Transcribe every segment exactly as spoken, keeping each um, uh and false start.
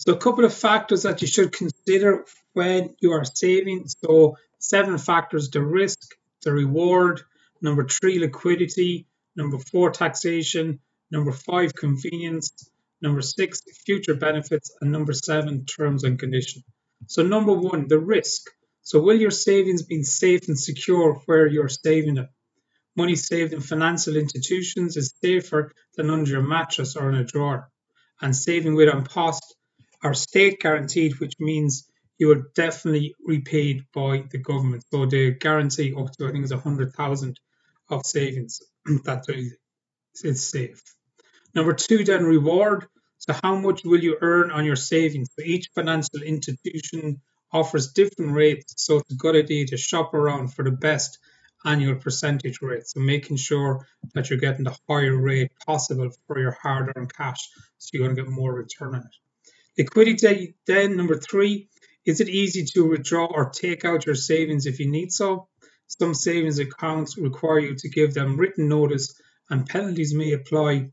So a couple of factors that you should consider when you are saving. So seven factors: the risk, the reward, number three, liquidity, number four, taxation, number five, convenience, number six, future benefits, and number seven, terms and conditions. So number one, the risk. So will your savings be safe and secure where you're saving it? Money saved in financial institutions is safer than under your mattress or in a drawer. And saving with An Post are state guaranteed, which means you are definitely repaid by the government. So they guarantee up to, I think it's one hundred thousand of savings that is safe. Number two, then reward. So how much will you earn on your savings? So each financial institution offers different rates, so it's a good idea to shop around for the best annual percentage rate. So making sure that you're getting the higher rate possible for your hard-earned cash, so you're going to get more return on it. Liquidity, then number three, is it easy to withdraw or take out your savings if you need so? Some savings accounts require you to give them written notice, and penalties may apply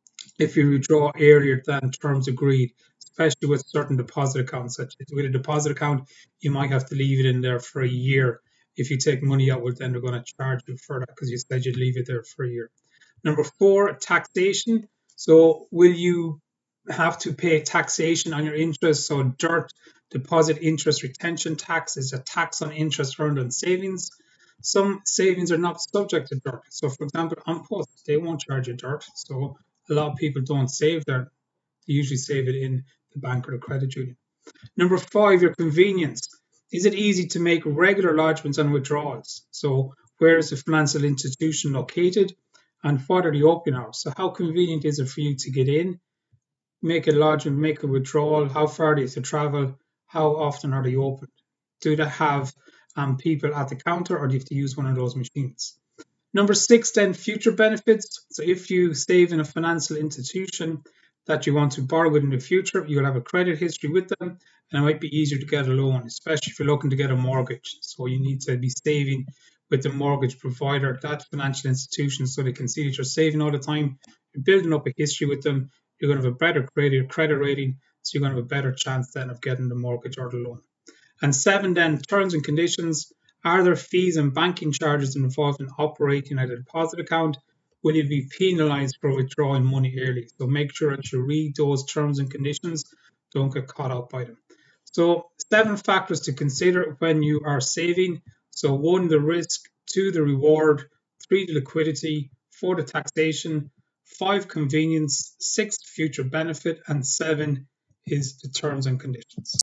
if you withdraw earlier than terms agreed, especially with certain deposit accounts. Such as with a deposit account, you might have to leave it in there for a year. If you take money out, well, then they're going to charge you for that because you said you'd leave it there for a year. Number four, taxation. So will you have to pay taxation on your interest? So DIRT, deposit interest retention tax, is a tax on interest earned on savings. Some savings are not subject to DIRT. So for example, An Post, they won't charge you DIRT. So a lot of people don't save there. They usually save it in the bank or the credit union. Number five, your convenience. Is it easy to make regular lodgements and withdrawals? So where is the financial institution located and what are the opening hours? So how convenient is it for you to get in, make a lodgement, make a withdrawal? How far do you have to travel? How often are they open? Do they have um, people at the counter, or do you have to use one of those machines? Number six, then, future benefits. So if you save in a financial institution that you want to borrow with in the future, you'll have a credit history with them, and it might be easier to get a loan, especially if you're looking to get a mortgage. So you need to be saving with the mortgage provider, that financial institution, so they can see that you're saving all the time. You're building up a history with them. You're going to have a better credit credit rating, so you're going to have a better chance then of getting the mortgage or the loan. And seven, then, terms and conditions. Are there fees and banking charges involved in operating a deposit account? Will you be penalized for withdrawing money early? So make sure that you read those terms and conditions. Don't get caught out by them. So seven factors to consider when you are saving. So one, the risk; two, the reward; three, the liquidity; four, the taxation; five, convenience; six, future benefit; and seven is the terms and conditions.